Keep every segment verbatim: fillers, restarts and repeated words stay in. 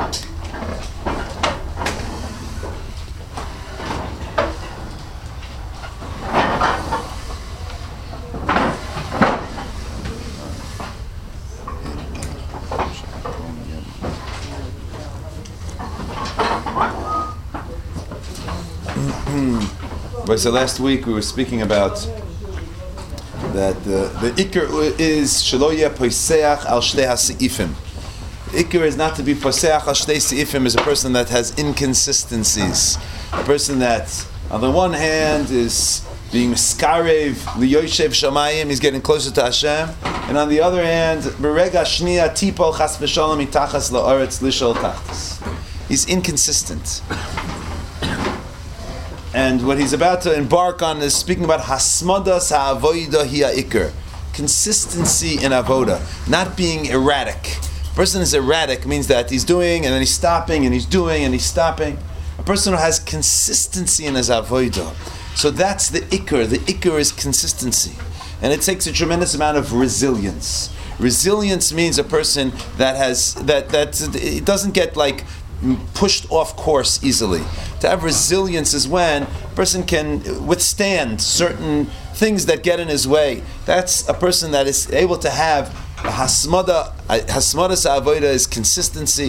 So last week we were speaking about that uh, the ikr is shelo yeh poseach al shtei haseifim. Ikr is not to be poseach al shtei seifim, is a person that has inconsistencies. A person that, on the one hand, is being miskarev liyoshev shamayim, he's getting closer to Hashem, and on the other hand, berega shniya tipol chas v'shalom mitachas la'aretz lishol tachtas. He's inconsistent. And what he's about to embark on is speaking about hasmadas ha'avodah hiya ikr, consistency in avodah, not being erratic. A person is erratic means that he's doing and then he's stopping and he's doing and he's stopping. A person who has consistency in his avodah, so that's the ikr. The ikr is consistency, and it takes a tremendous amount of resilience. Resilience means a person that has that that it doesn't get like pushed off course easily. To have resilience is when a person can withstand certain things that get in his way. That's a person that is able to have hasmada. Hasmada sa'avodah is consistency.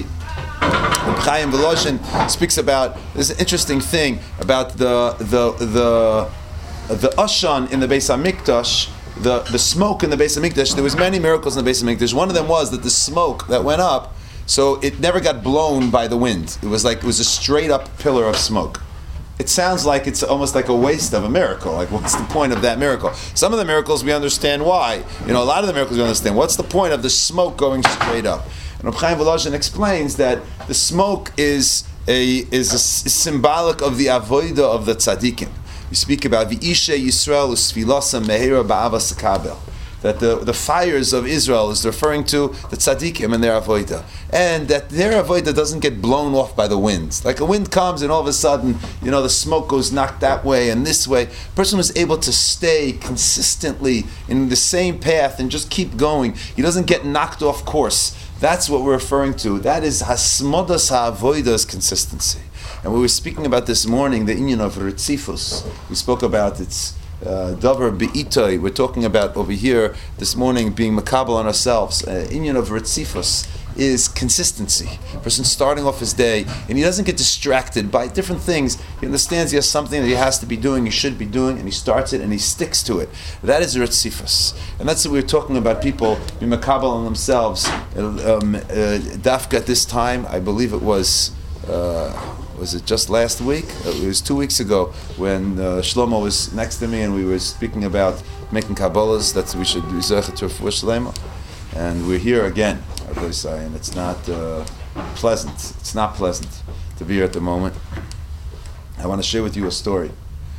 Chaim Voloshin speaks about, there's an interesting thing about the the the the Ashan in the Beis HaMikdash, the, the smoke in the Beis HaMikdash. There was many miracles in the Beis HaMikdash. One of them was that the smoke that went up, so it never got blown by the wind. It was like, it was a straight up pillar of smoke. It sounds like it's almost like a waste of a miracle. Like, what's the point of that miracle? Some of the miracles we understand why. You know, a lot of the miracles we understand. What's the point of the smoke going straight up? And Reb Chaim Voloshin explains that the smoke is a is a, is symbolic of the avodah of the tzaddikim. We speak about V'ishe Yisrael usfilasa mehira ba'avas kabel. That the, the fires of Israel is referring to the tzaddikim and their avodah. And that their avodah doesn't get blown off by the winds. Like a wind comes and all of a sudden, you know, the smoke goes knocked that way and this way. A person was able to stay consistently in the same path and just keep going. He doesn't get knocked off course. That's what we're referring to. That is hasmodas ha'avoda's consistency. And we were speaking about this morning, the inyan of Ritzifus. We spoke about its Uh, Davar be'itoi. We're talking about over here this morning being makabel on ourselves. Uh, Inyan of Ritzifus is consistency. A person starting off his day and he doesn't get distracted by different things. He understands he has something that he has to be doing, he should be doing, and he starts it and he sticks to it. That is Ritzifus. And that's what we were talking about, people being makabel on themselves. Um, uh, Dafka at this time, I believe it was uh, was it just last week? It was two weeks ago when uh, Shlomo was next to me and we were speaking about making Kabbalahs that we should do Zecher to Refuah Shlema. And we're here again, and it's not uh, pleasant. It's not pleasant to be here at the moment. I want to share with you a story.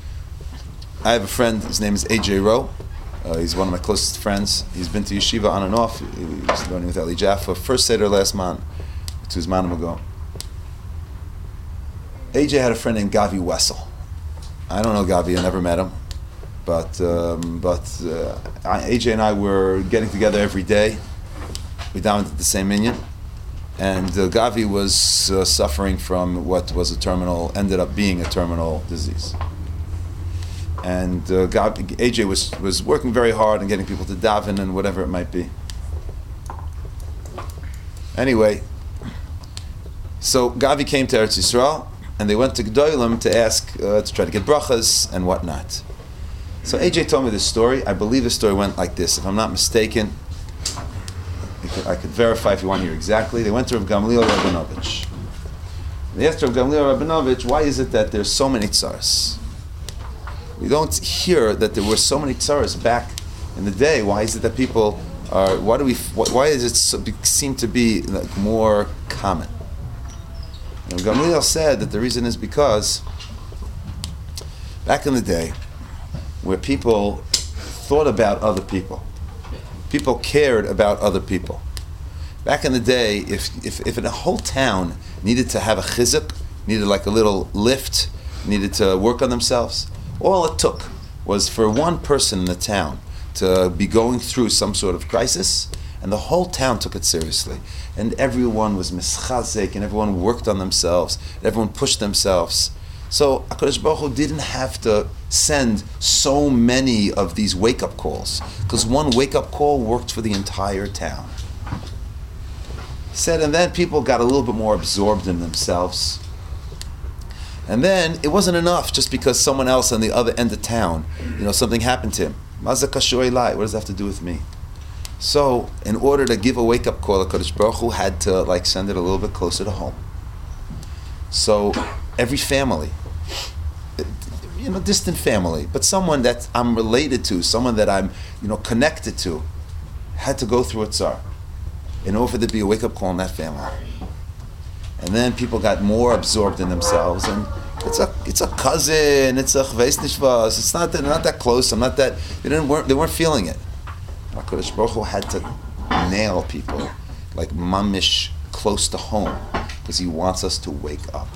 I have a friend, his name is A J Rowe. Uh, he's one of my closest friends. He's been to yeshiva on and off. He was learning with Eli Jaffa. First Seder last month, two months ago. A J had a friend named Gavi Wessel. I don't know Gavi, I never met him. But um, but uh, A J and I were getting together every day. We davened at the same minyan. And uh, Gavi was uh, suffering from what was a terminal, ended up being a terminal disease. And uh, Gavi, A J was, was working very hard and getting people to daven and whatever it might be. Anyway, so Gavi came to Eretz Yisrael, and they went to Gdolim to ask, uh, to try to get brachas and whatnot. So A J told me this story. I believe the story went like this. If I'm not mistaken, I could, I could verify if you want to hear exactly. They went to Rav Gamliel Rabinovich. They asked Rav Gamliel Rabinovich, why is it that there's so many tzaras? We don't hear that there were so many tzaras back in the day. Why is it that people are, why do we, why does it so, seem to be like more common? And Gamliel said that the reason is because back in the day, where people thought about other people, people cared about other people. Back in the day, if if, if a whole town needed to have a chizuk, needed like a little lift, needed to work on themselves, all it took was for one person in the town to be going through some sort of crisis, And the whole town took it seriously. And everyone was mischazek, and everyone worked on themselves, and everyone pushed themselves. So HaKadosh Baruch Hu didn't have to send so many of these wake-up calls, because one wake-up call worked for the entire town. He said, and then people got a little bit more absorbed in themselves. And then it wasn't enough just because someone else on the other end of town, you know, something happened to him. Maza kashu elai, what does that have to do with me? So, in order to give a wake-up call, HaKadosh Baruch Hu had to like send it a little bit closer to home. So, every family, you know, distant family, but someone that I'm related to, someone that I'm, you know, connected to, had to go through a tsar in order for there to be a wake-up call in that family. And then people got more absorbed in themselves, and it's a it's a cousin, it's a chveis nishvas, it's not that not that close. I'm not that they didn't weren't, they weren't feeling it. HaKadosh Baruch Hu had to nail people like mamish close to home because He wants us to wake up.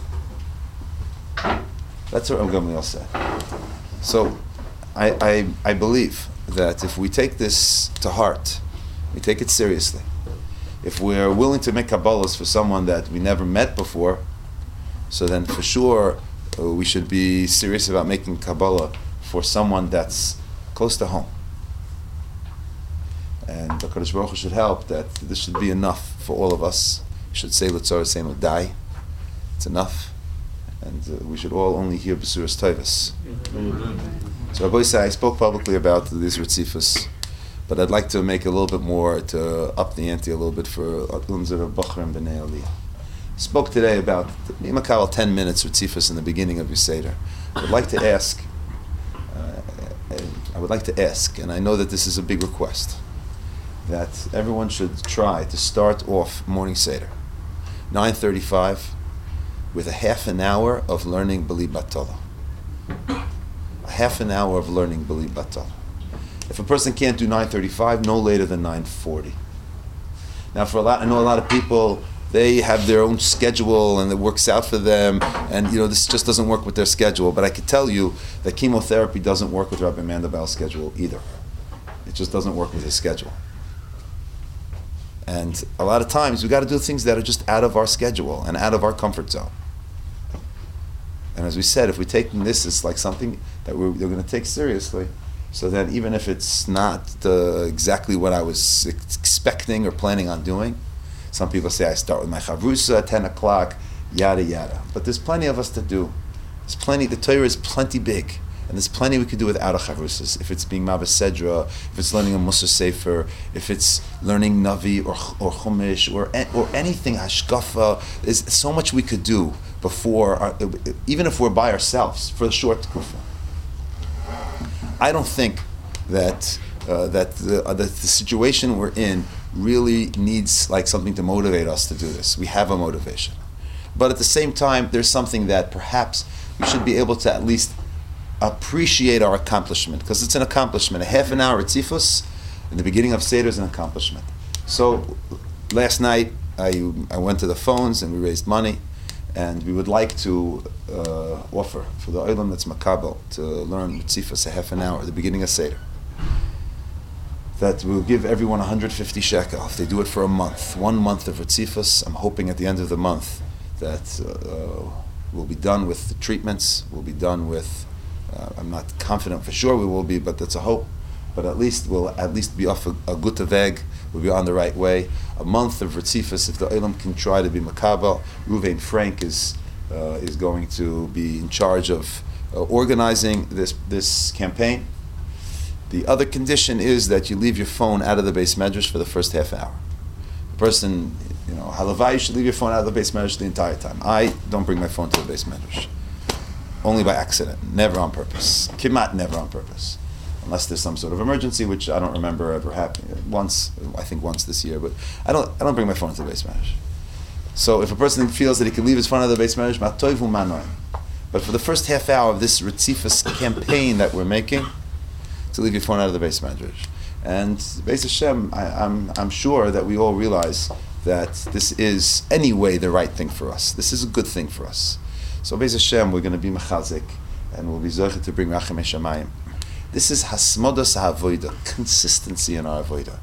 That's what Rav Gamliel said. So, I, I I believe that if we take this to heart, we take it seriously. If we're willing to make Kabbalahs for someone that we never met before, so then for sure uh, we should be serious about making Kabbalah for someone that's close to home. And the HaKadosh Baruch Hu should help that this should be enough for all of us. We should say L'tzor Seinu Dai. It's enough. And uh, we should all only hear Besuras Tovas. So Rabbi say I spoke publicly about these Ritzifus, but I'd like to make a little bit more to up the ante a little bit for Unzer Bachar and Bnei Aliyah. Spoke today about Imakal ten minutes Ritzifus in the beginning of your Seder. I'd like to ask, uh, I would like to ask, and I know that this is a big request, that everyone should try to start off morning Seder, nine thirty-five, with a half an hour of learning Bali Batala. A half an hour of learning Bali Batala. If a person can't do nine thirty-five, no later than nine forty. Now, for a lot, I know a lot of people, they have their own schedule and it works out for them, and you know this just doesn't work with their schedule. But I could tell you that chemotherapy doesn't work with Rabbi Mandelbaum's schedule either. It just doesn't work with his schedule. And a lot of times we got to do things that are just out of our schedule and out of our comfort zone. And as we said, if we take this as like something that we're, we're going to take seriously, so that even if it's not uh, exactly what I was ex- expecting or planning on doing, some people say I start with my chavrusa at ten o'clock, yada yada. But there's plenty of us to do. There's plenty. The Torah is plenty big, and there's plenty we could do without a chavrusas. If it's being Mavas Sedra, if it's learning a Musa Sefer, if it's learning Navi or or Chumash or or anything Hashkafa, there's so much we could do before, our, even if we're by ourselves for a short kufa. I don't think that uh, that the, uh, that the situation we're in really needs like something to motivate us to do this. We have a motivation, but at the same time, there's something that perhaps we should be able to at least appreciate our accomplishment, because it's an accomplishment. A half an hour at Tzifus in the beginning of Seder is an accomplishment. So last night I I went to the phones and we raised money. And we would like to uh, offer for the Olam that's Makabel to learn Tzifas a half an hour at the beginning of Seder. That we'll give everyone one hundred fifty shekel if they do it for a month. One month of Tzifas. I'm hoping at the end of the month that uh, we'll be done with the treatments. We'll be done with, uh, I'm not confident for sure we will be, but that's a hope. But at least we'll at least be off a, a gutta veg. We'll be on the right way. A month of Ritzifus, if the Olam can try to be Makabel. Ruvain Frank is uh, is going to be in charge of uh, organizing this this campaign. The other condition is that you leave your phone out of the base medrash for the first half hour. The person, you know, halavai, you should leave your phone out of the base medrash the entire time. I don't bring my phone to the base medrash. Only by accident, never on purpose. Kimat, never on purpose. Unless there's some sort of emergency, which I don't remember ever happening. Once, I think once this year, but I don't I don't bring my phone to the base medrash. So if a person feels that he can leave his phone at the base medrash, ma'toivu manoim. But for the first half hour of this Ritzifus campaign that we're making, to leave your phone out of the base medrash. And Beis Hashem, I, I'm I'm sure that we all realize that this is anyway the right thing for us. This is a good thing for us. So Beis Hashem, we're going to be mechazik, and we'll be zocheh to bring rachem eshamayim. This is hasmodas ha'avoida, consistency in our avoida.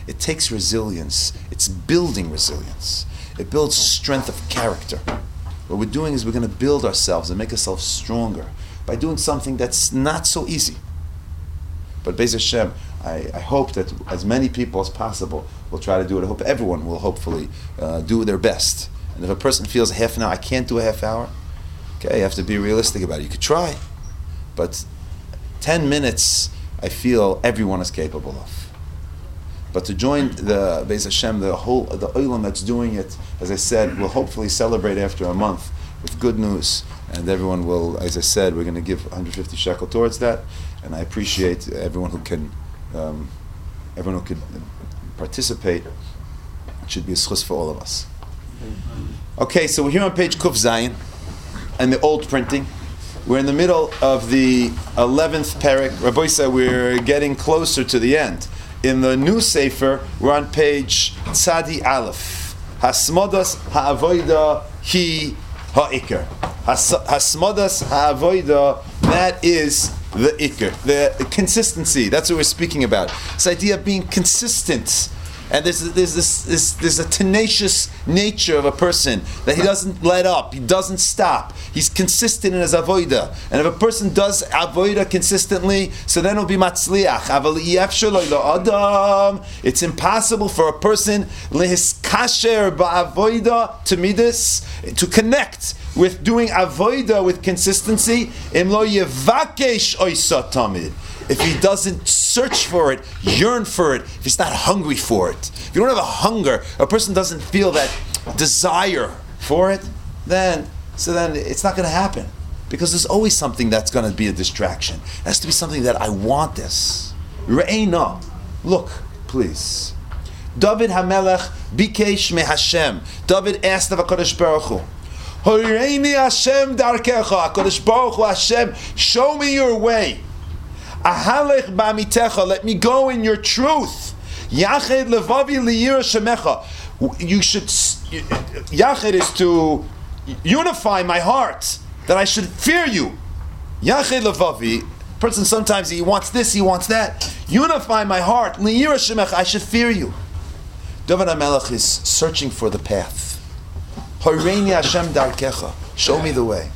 It takes resilience. It's building resilience. It builds strength of character. What we're doing is we're going to build ourselves and make ourselves stronger by doing something that's not so easy. But Be'ez Hashem, I, I hope that as many people as possible will try to do it. I hope everyone will hopefully uh, do their best. And if a person feels a half an hour, I can't do a half hour, okay, you have to be realistic about it. You could try, but ten minutes, I feel everyone is capable of. But to join the Be'ez Hashem, the whole the olam that's doing it, as I said, will hopefully celebrate after a month with good news, and everyone will, as I said, we're going to give one hundred fifty shekel towards that, and I appreciate everyone who can, um, everyone who can participate. It should be a schus for all of us. Okay, so we're here on page Kuf Zayin, and the old printing. We're in the middle of the eleventh parak. Rabbi said we're getting closer to the end. In the new Sefer, we're on page Tzadi Aleph. Hasmodas ha'avoida hi ha'ikr. Hasmodas ha'avoida, that is the ikr, the consistency. That's what we're speaking about. This idea of being consistent. And there's, there's, this, this, there's a tenacious nature of a person that he doesn't let up, he doesn't stop. He's consistent in his avoida. And if a person does avoida consistently, so then it'll be matzliach. It's impossible for a person lehiskasher ba'avoida to midas, to connect with doing avoida with consistency. Im lo yevakesh oisa tamid. If he doesn't search for it, yearn for it, if he's not hungry for it, if you don't have a hunger, a person doesn't feel that desire for it, then so then it's not going to happen. Because there's always something that's going to be a distraction. It has to be something that I want this. Re'ena. Look, please. David HaMelech bikesh me Hashem. David asked of HaKadosh Baruch Hu, Horeini Hashem darkecha. HaKadosh Baruch Hu, Hashem, show me your way. Ahalech b'amitecha, let me go in your truth. Yached levavi liyira shemecha. You should, Yached is to unify my heart, that I should fear you. Yached levavi, person sometimes he wants this, he wants that. Unify my heart, liyira shemecha, I should fear you. David HaMelech is searching for the path. Horeini Hashem darkecha, show me the way.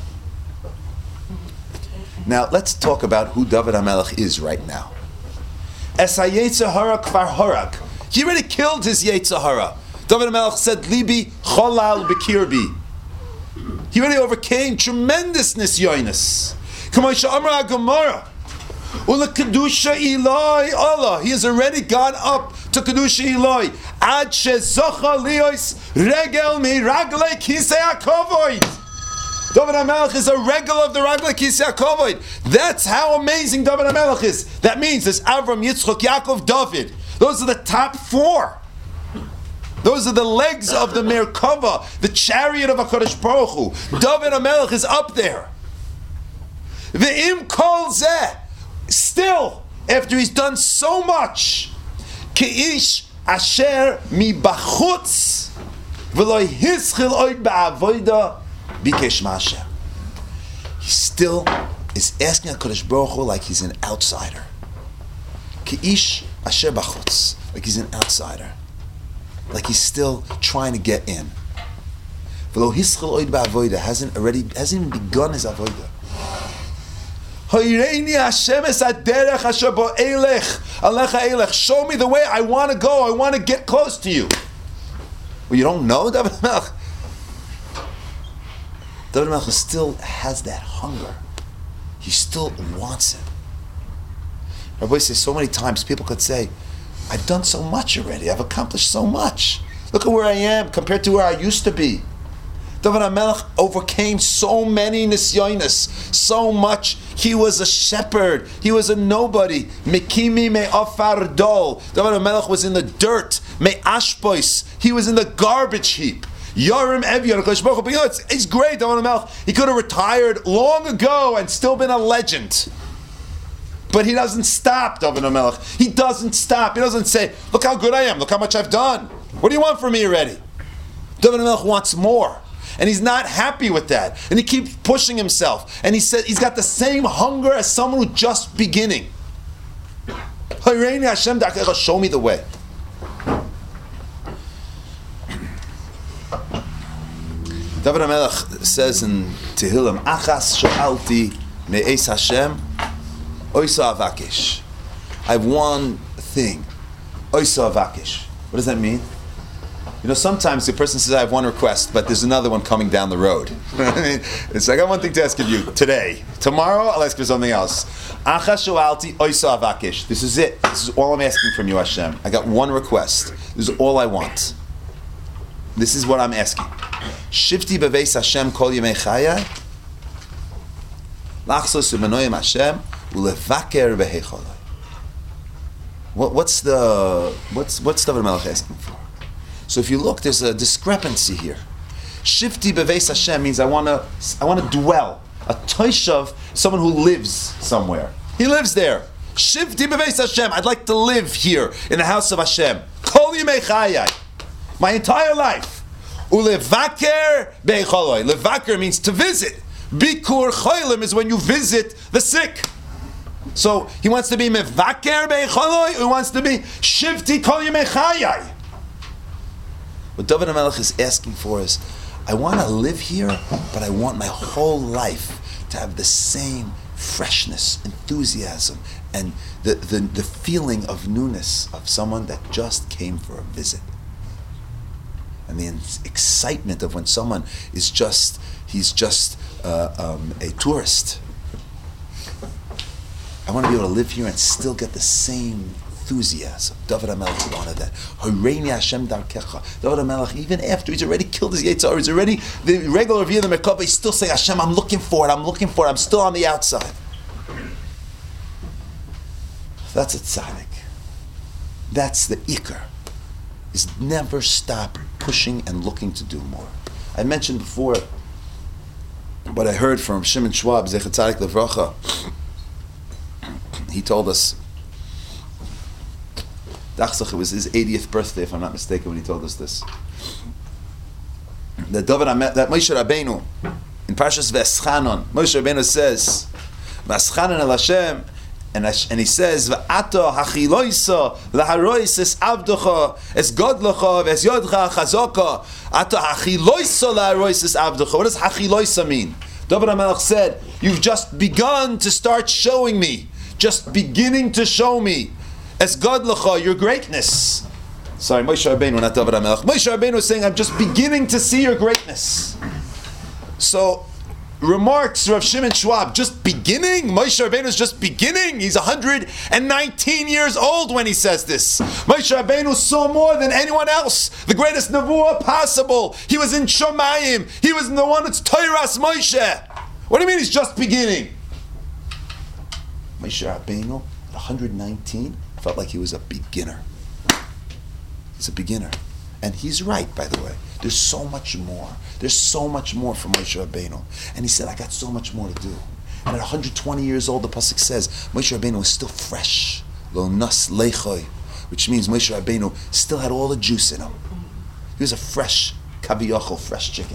Now, let's talk about who David HaMelech is right now. Es ha-Yetzer Hara kvar harag. He already killed his Yetzer Hara. David HaMelech said, Libi cholal bekirbi. He already overcame tremendous nisyonis. K'mo she'amar HaGemara, Ula kedusha Eloi Allah. He has already gone up to kedusha Eloi. Ad shezocha lios regel mi raglei kisei hakovoid. David HaMelech is a regular of the Raglei Kisei HaKavod. That's how amazing David HaMelech is. That means there's Avram, Yitzchak, Yaakov, David. Those are the top four. Those are the legs of the Merkava, the chariot of HaKadosh Baruch Hu. David HaMelech is up there. Ve'im kol zeh. Still, after he's done so much, Keish asher mi bachutz v'lo hischil oid ba'avoida Bikesh Masha. He still is asking HaKadosh Baruch Hu like he's an outsider. Ki'ish asher bachutz, like he's an outsider. Like he's still trying to get in. V'lo hischil oid ba'avoida, hasn't already, hasn't even begun his avoida. Hoireini Hashem es haderech asher bo elech, alecha elech. Show me the way, I want to go, I want to get close to you. Well, you don't know, David HaMelech? David HaMelech still has that hunger. He still wants it. Rabbi says so many times, people could say, I've done so much already. I've accomplished so much. Look at where I am compared to where I used to be. David HaMelech overcame so many nisyonis, so much. He was a shepherd. He was a nobody. Mekimi me afar dol. David HaMelech was in the dirt. Me ashpois. He was in the garbage heap. Yarim Evyon, but you know, it's, it's great, David HaMelech. He could have retired long ago and still been a legend. But he doesn't stop, David HaMelech. He doesn't stop. He doesn't say, look how good I am, look how much I've done. What do you want from me already? David HaMelech wants more. And he's not happy with that. And he keeps pushing himself. And he said he's got the same hunger as someone who's just beginning. Show me the way. David HaMelech says in Tehillim, Achas sho'alti me'es Hashem, oisa avakish. I have one thing, oisa avakish. What does that mean? You know, sometimes the person says, I have one request, but there's another one coming down the road. I mean, it's like, I got one thing to ask of you today. Tomorrow, I'll ask you something else. Achas sho'alti oisa avakish. This is it. This is all I'm asking from you, Hashem. I got one request. This is all I want. This is what I'm asking. Shifti beveis Hashem kol yemei chayai, lachsos u'manoyim Hashem u'levaker behecholai. What, what's the what's what's David HaMelech asking for? So if you look, there's a discrepancy here. Shifti beveis Hashem means I want to I want to dwell. A toishav, someone who lives somewhere. He lives there. Shifti beveis Hashem. I'd like to live here in the house of Hashem. Kol yemei chayai. My entire life. Ulevaker beicholoi. Levaker means to visit. Bikur cholim is when you visit the sick. So he wants to be mevaker beicholoi. He wants to be shivti kol yemei chayai. What David HaMelech is asking for is, I want to live here, but I want my whole life to have the same freshness, enthusiasm, and the, the, the feeling of newness of someone that just came for a visit. And the excitement of when someone is just, he's just uh, um, a tourist. I want to be able to live here and still get the same enthusiasm. David HaMelech wanted that. Horeini Hashem darkecha. David HaMelech, even after he's already killed his Yetzer Hara, he's already, the regular view of the Merkava, he's still saying, Hashem, I'm looking for it, I'm looking for it, I'm still on the outside. That's a tzaddik. That's the ikar. Is never stop pushing and looking to do more. I mentioned before what I heard from Shimon Schwab, Zecher Tzadik Levracha. He told us, it was his eightieth birthday, if I'm not mistaken, when he told us this. That David, that Moshe Rabbeinu, in Parshas V'eschanon, Moshe Rabbeinu says, V'eschanon el Hashem, And, and he says, "V'ato hachiloisa laharois es avdocha es godlocha es yodcha chazoka ato hachiloisa laharois es avdocha." What does hachiloisa mean? David HaMelech said, "You've just begun to start showing me, just beginning to show me es godlocha your greatness." Sorry, Moshe Rabbeinu, not David HaMelech. Moshe Rabbeinu is saying, "I'm just beginning to see your greatness." So. Remarks Rav Shimon Schwab, just beginning? Moshe Rabbeinu is just beginning? He's one hundred nineteen years old when he says this. Moshe Rabbeinu saw more than anyone else. The greatest nevuah possible. He was in Shomayim. He was in the one that's Toiras Moshe. What do you mean he's just beginning? Moshe Rabbeinu, at one hundred nineteen, felt like he was a beginner. He's a beginner. And he's right, by the way. There's so much more. There's so much more for Moshe Rabbeinu. And he said, I got so much more to do. And at one hundred twenty years old, the pasuk says, Moshe Rabbeinu was still fresh. Lo nas leichoi. Which means Moshe Rabbeinu still had all the juice in him. He was a fresh kaviyachol, fresh chicken.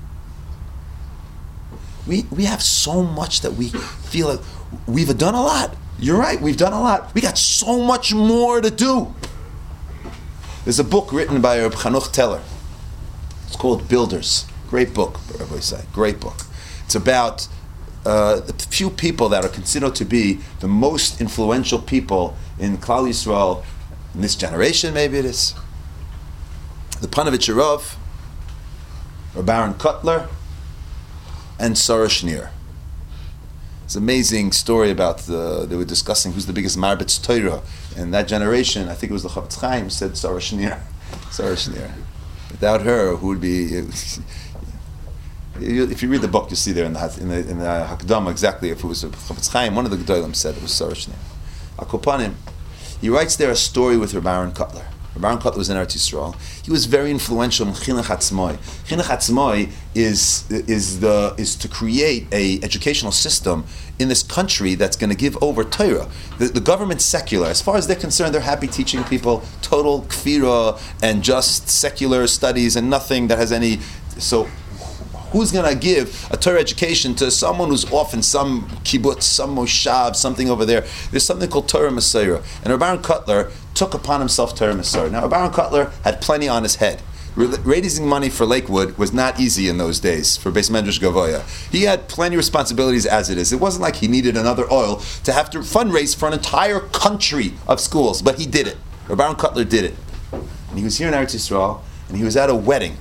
We, we have so much that we feel like we've done a lot. You're right, we've done a lot. We got so much more to do. There's a book written by Reb Chanuch Teller. It's called Builders. Great book, Rabbi say. Great book. It's about uh, the few people that are considered to be the most influential people in Klal Yisrael in this generation. Maybe it is the Panovich Rav, or Baron Kotler, and Sarah Schneer. It's an amazing story about the, they were discussing who's the biggest Marbitz Torah in that generation. I think it was the Chofetz Chaim said Sarah Schneer. Sarah Schneer. Without her, who would be? If you read the book, you'll see there in the in the, in the Hakdama exactly if it was Chofetz Chaim. One of the Gedolim said it was Sarah Schneer. Al Kopanim, he writes there a story with Reb Aaron Kotler. Reb Aaron Kotler was in Eretz Yisrael. He was very influential in Chinuch Atzmoi. Chinuch Atzmoi is is the is to create a educational system in this country that's going to give over Torah. The, the government's secular. As far as they're concerned, they're happy teaching people total kfira and just secular studies and nothing that has any. So, who's going to give a Torah education to someone who's off in some kibbutz, some moshav, something over there? There's something called Torah Messiah. And Reb Aaron Kotler took upon himself Torah Messiah. Now, Reb Aaron Kotler had plenty on his head. raising money for Lakewood was not easy in those days for Beis Medrash Gavoya. He had plenty of responsibilities as it is. It wasn't like he needed another oil to have to fundraise for an entire country of schools, but he did it. Rabbi Aaron Kotler did it. And he was here in Eretz Yisrael, and he was at a wedding,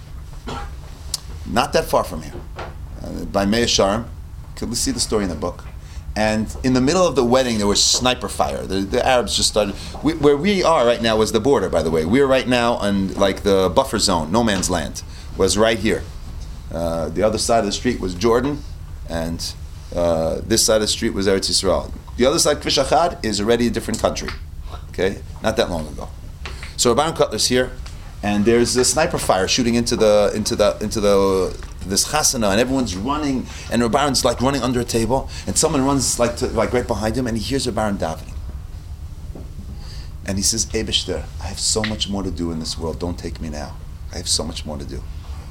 not that far from here, uh, by Meah Sharm. Could see the story in the book. And in the middle of the wedding, there was sniper fire. The, the Arabs just started. We, where we are right now was the border, by the way. We're right now on like the buffer zone, no man's land, was right here. Uh, the other side of the street was Jordan, and uh, this side of the street was Eretz Yisrael. The other side, Kvish Achad, is already a different country. Okay, not that long ago. So Rabbi Aaron Kotler's here, and there's a sniper fire shooting into the into the into the. this chasana, and everyone's running, and Rabbi Aaron's like running under a table, and someone runs like to, like right behind him, and he hears Rabbi Aaron davening. And he says, Eibishter, I have so much more to do in this world, don't take me now. I have so much more to do.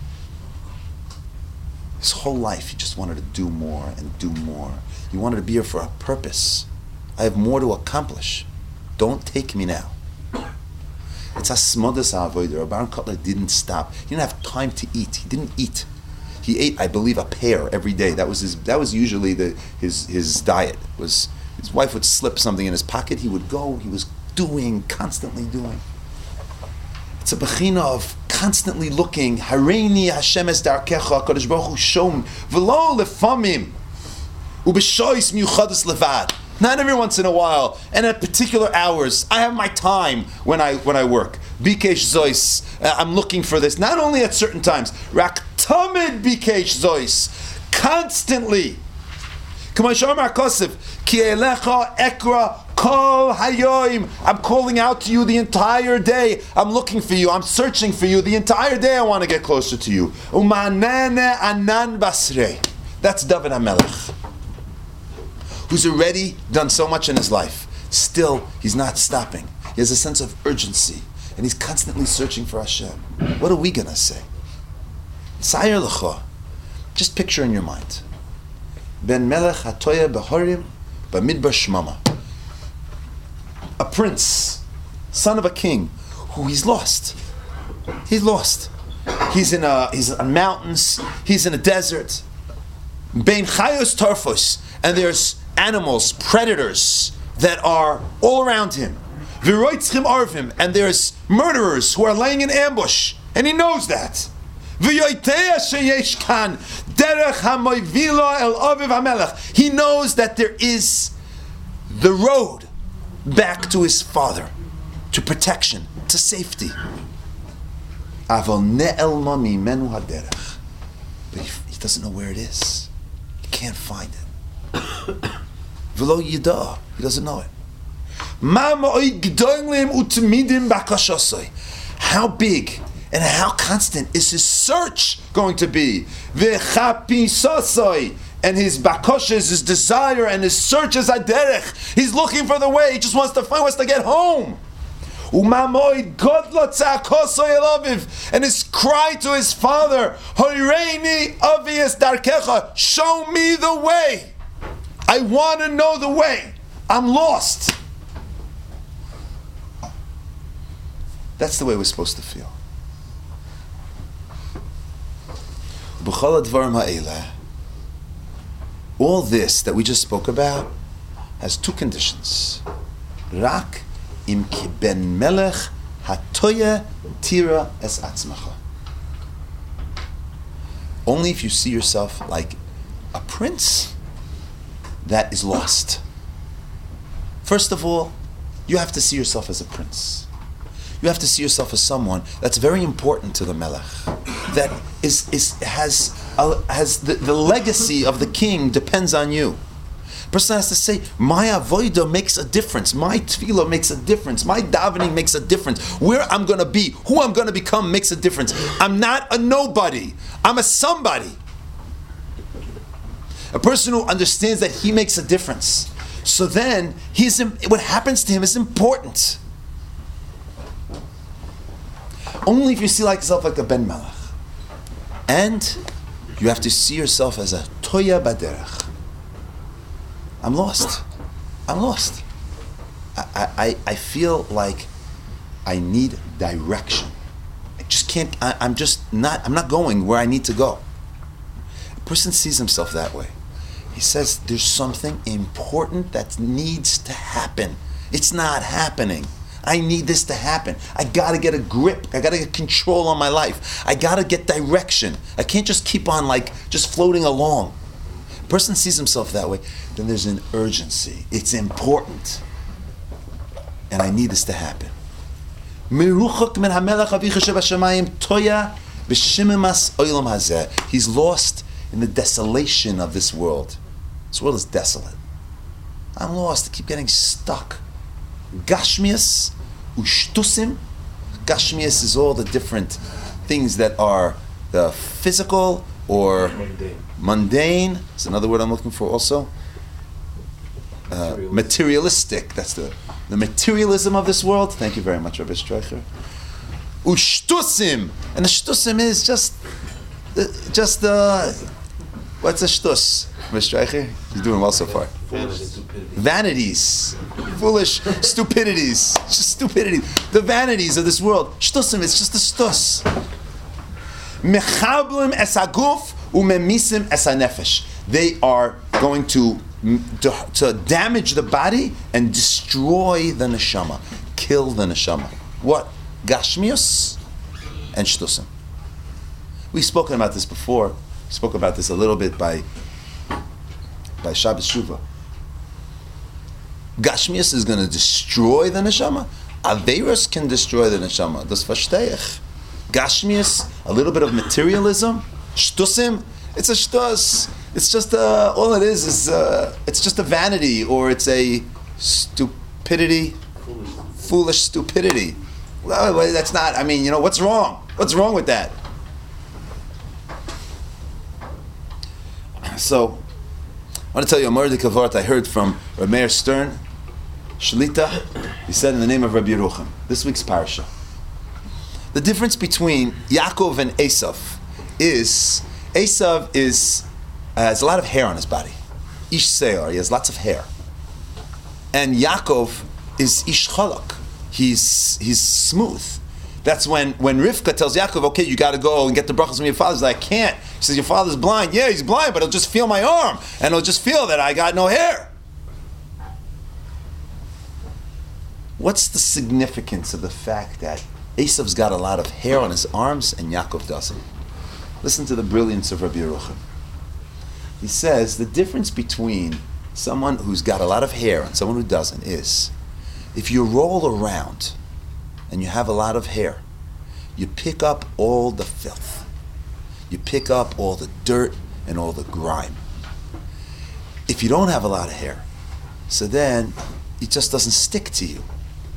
His whole life, he just wanted to do more and do more. He wanted to be here for a purpose. I have more to accomplish. Don't take me now. It's Hasmodas HaAvodah. Rabbi Aaron Kotler didn't stop. He didn't have time to eat. He didn't eat. He ate, I believe, a pear every day. That was his. That was usually the his his diet. Was his wife would slip something in his pocket, he would go. He was doing, constantly doing. It's a bechina of constantly looking. Hareini Hashem es darkecha, Kadosh Baruch Hu shom v'lo lefamim ubeshois miuchadas levad. Not every once in a while, and at particular hours. I have my time when I when I work. Bikesh zois. Uh, I'm looking for this. Not only at certain times. Rak tamid bikesh zois. Constantly. K'mashar Mar Kosef. Ki elecha ekra kol hayoim. I'm calling out to you the entire day. I'm looking for you. I'm searching for you the entire day. I want to get closer to you. Umanene anan basrei. That's David HaMelech, who's already done so much in his life. Still, he's not stopping. He has a sense of urgency, and he's constantly searching for Hashem. What are we going to say? Tzayer L'cha. Just picture in your mind. Ben Melech Hatoya Behorim Bamidbar Shmama. A prince, son of a king, who he's lost. He's lost. He's in a he's on mountains. He's in a desert. Bein Chayos Tarfos, and there's animals, predators that are all around him. V'roitzchim arvim, and there's murderers who are laying in ambush, and he knows that. V'yoiteya sheyesh kan derech hamoivila el aviv hamelech. He knows that there is the road back to his father, to protection, to safety. Aval ne'elma mimenu haderech, but he, he doesn't know where it is. He can't find it. V'lo yida, he doesn't know it. How big and how constant is his search going to be? And his bakoshes, his desire, and his search is aderech. He's looking for the way. He just wants to find, wants to get home. And his cry to his father, show me the way. I want to know the way. I'm lost. That's the way we're supposed to feel. All this that we just spoke about has two conditions. Rak im ki ben melech hatoya tira es atzmacha. Only if you see yourself like a prince that is lost. First of all, you have to see yourself as a prince. You have to see yourself as someone that's very important to the melech, that is is has uh, has the, the legacy of the king depends on you. A person has to say, my avodah makes a difference. My tefillah makes a difference. My davening makes a difference. Where I'm going to be, who I'm going to become makes a difference. I'm not a nobody. I'm a somebody. A person who understands that he makes a difference. So then, he's what happens to him is important. Only if you see like yourself like a Ben Melech. And you have to see yourself as a Toya Baderech. I'm lost. I'm lost. I, I, I feel like I need direction. I just can't, I, I'm just not, I'm not going where I need to go. A person sees himself that way. He says, there's something important that needs to happen. It's not happening. I need this to happen. I gotta get a grip. I gotta get control on my life. I gotta get direction. I can't just keep on like, just floating along. A person sees himself that way, then there's an urgency. It's important. And I need this to happen. He's lost in the desolation of this world. This world is desolate. I'm lost. I keep getting stuck. Gashmias, ushtusim. Gashmias is all the different things that are the physical or mundane. Mundane. It's another word I'm looking for also. Uh, materialistic. That's the the materialism of this world. Thank you very much, Rabbi Streicher. Ushtusim, and the shtusim is just, just the. What's a shtus, Rabbi Streicher? He's doing well so far. Vanities, foolish stupidities, just stupidity. The vanities of this world. Shtusim, it's just a shtus. Mechablim es haguf umemisim es hanefesh. They are going to, to to damage the body and destroy the neshama, kill the neshama. What? Gashmius and shtusim. We've spoken about this before. We spoke about this a little bit by by Shabbos Shuvah. Gashmius is going to destroy the neshama. Aveirus can destroy the neshama. Das versteich. Gashmius, a little bit of materialism. Shtusim, it's a shtus. It's just a, all it is is a, it's just a vanity, or it's a stupidity, foolish, foolish stupidity. Well, that's not. I mean, you know, what's wrong? What's wrong with that? So, I want to tell you a Mordek Kavart I heard from Reb Meir Stern, Shlita. He said in the name of Rabbi Yerucham, this week's parasha. The difference between Yaakov and Esav is Esav is uh, has a lot of hair on his body. Ish Seor, he has lots of hair. And Yaakov is Ish Chalak. He's he's smooth. That's when, when Rivka tells Yaakov, okay, you got to go and get the brachas from your father. He's like, I can't. He says, your father's blind. Yeah, he's blind, but he'll just feel my arm, and he'll just feel that I got no hair. What's the significance of the fact that Esav's got a lot of hair on his arms and Yaakov doesn't? Listen to the brilliance of Rabbi Yerucham. He says the difference between someone who's got a lot of hair and someone who doesn't is, if you roll around and you have a lot of hair, you pick up all the filth. You pick up all the dirt and all the grime. If you don't have a lot of hair, so then it just doesn't stick to you.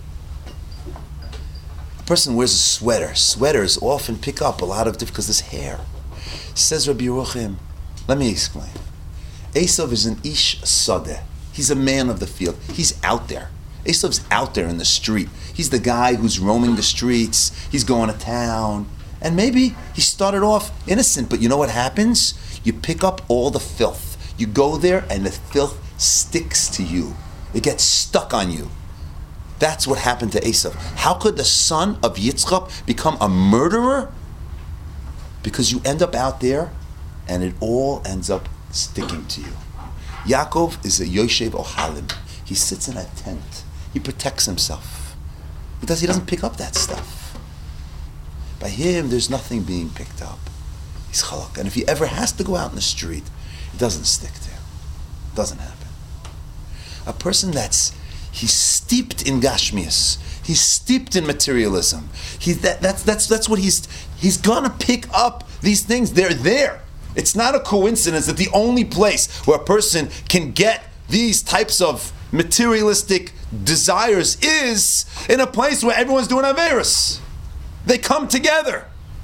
A person wears a sweater. Sweaters often pick up a lot of different, because there's hair. Says Rabbi Yerucham, let me explain. Esav is an ish sadeh. He's a man of the field. He's out there. Esav's out there in the street. He's the guy who's roaming the streets. He's going to town. And maybe he started off innocent, but you know what happens? You pick up all the filth. You go there and the filth sticks to you. It gets stuck on you. That's what happened to Esav. How could the son of Yitzchak become a murderer? Because you end up out there and it all ends up sticking to you. Yaakov is a Yoshev Ohalim. He sits in a tent. He protects himself. He, does, he doesn't pick up that stuff. By him, there's nothing being picked up. He's chalak. And if he ever has to go out in the street, it doesn't stick to him. It doesn't happen. A person that's, he's steeped in gashmias. He's steeped in materialism. He, that, that's, that's, that's what he's, he's gonna pick up these things. They're there. It's not a coincidence that the only place where a person can get these types of materialistic desires is in a place where everyone's doing Averis. They come together.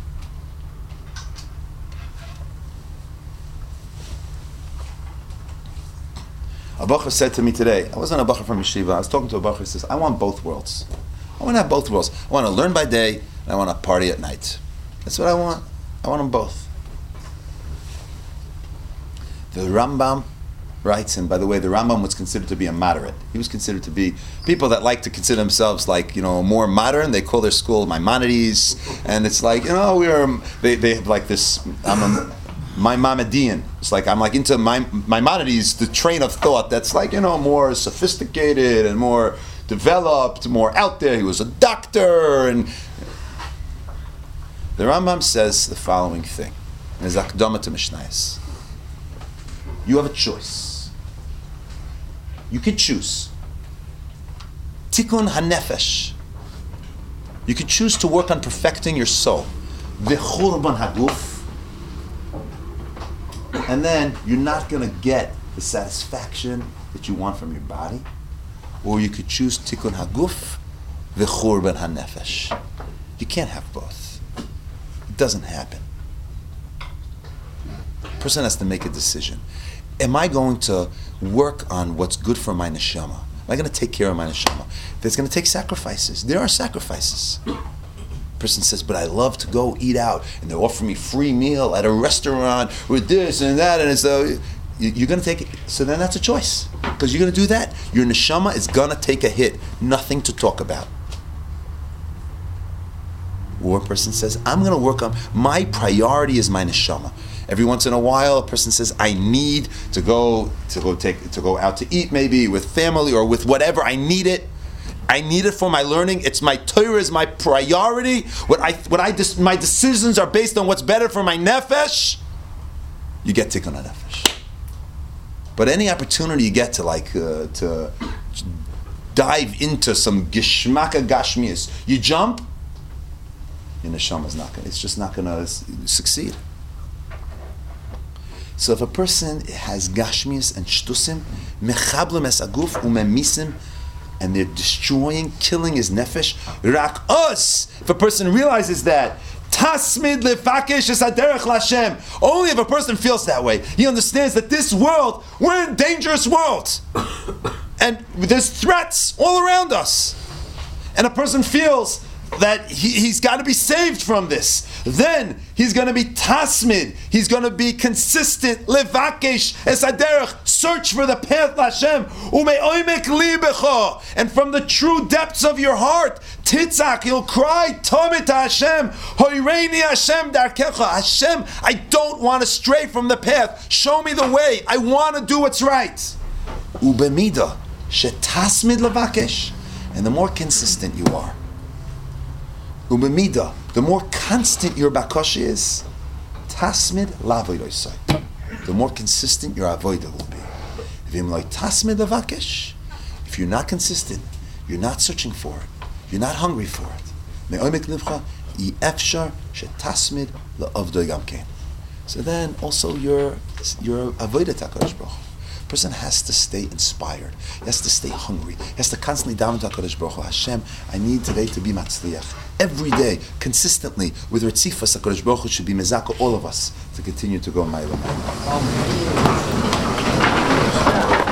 A bacher said to me today, I wasn't a bacher from yeshiva, I was talking to a bacher who says, I want both worlds. I want to have both worlds. I want to learn by day, and I want to party at night. That's what I want. I want them both. The Rambam writes, and by the way, the Rambam was considered to be a moderate. He was considered to be people that like to consider themselves like, you know, more modern. They call their school Maimonides, and it's like, you know, we're they they have like this. I'm a Maimonidean. It's like I'm like into my Maimonides, the train of thought that's like, you know, more sophisticated and more developed, more out there. He was a doctor, and the Rambam says the following thing. There's Akdama to Mishnayos. You have a choice. You could choose. Tikkun hanefesh. You could choose to work on perfecting your soul. V'churban haguf. And then you're not going to get the satisfaction that you want from your body. Or you could choose tikkun haguf, v'churban hanefesh. You can't have both. It doesn't happen. A person has to make a decision. Am I going to work on what's good for my neshama? Am I going to take care of my neshama? There's going to take sacrifices. There are sacrifices. Person says, but I love to go eat out, and they offer me free meal at a restaurant with this and that, and it's uh, you're going to take it. So then that's a choice, because you're going to do that. Your neshama is going to take a hit. Nothing to talk about. Or a person says, I'm going to work on, my priority is my neshama. Every once in a while, a person says, I need to go to go take to go out to eat, maybe with family or with whatever. I need it. I need it for my learning. It's my Torah is my priority. What I what I my decisions are based on what's better for my nefesh. You get tikkun nefesh. But any opportunity you get to like uh, to dive into some gishmaka gashmias, you jump. Your neshama is not gonna. It's just not going to succeed. So if a person has gashmias and shtusim, mechablim es aguf umemisim, and they're destroying, killing his nefesh, rak us. If a person realizes that, tasmid lefakesh es haderech lashem. Only if a person feels that way, he understands that this world, we're in a dangerous world, and there's threats all around us, and a person feels that he, he's got to be saved from this. Then he's going to be tasmid. He's going to be consistent. Levakesh es haderech. Search for the path Hashem. Umeoimek libecha. And from the true depths of your heart, titzak, he'll cry, Tomit Hashem, hoireini Hashem darkecha. Hashem, I don't want to stray from the path. Show me the way. I want to do what's right. Ubemida shetasmid levakesh. And the more consistent you are, Umemida, the more constant your bakasha is, tasmid lavoidosai, the more consistent your avoida will be. V'im lo tasmid lavakesh, if you're not consistent, you're not searching for it, you're not hungry for it. Me'omek livcha efshar shetasmid la'avdoi gamkein. So then also your your avoida takadosh baruch. Person has to stay inspired. He has to stay hungry. He has to constantly daven to HaKadosh Baruch Hu. Hashem, I need today to be matzliach. Every day, consistently, with Ritzifas, HaKadosh Baruch Hu should be mezaka all of us to continue to go ma'ila ma'ila.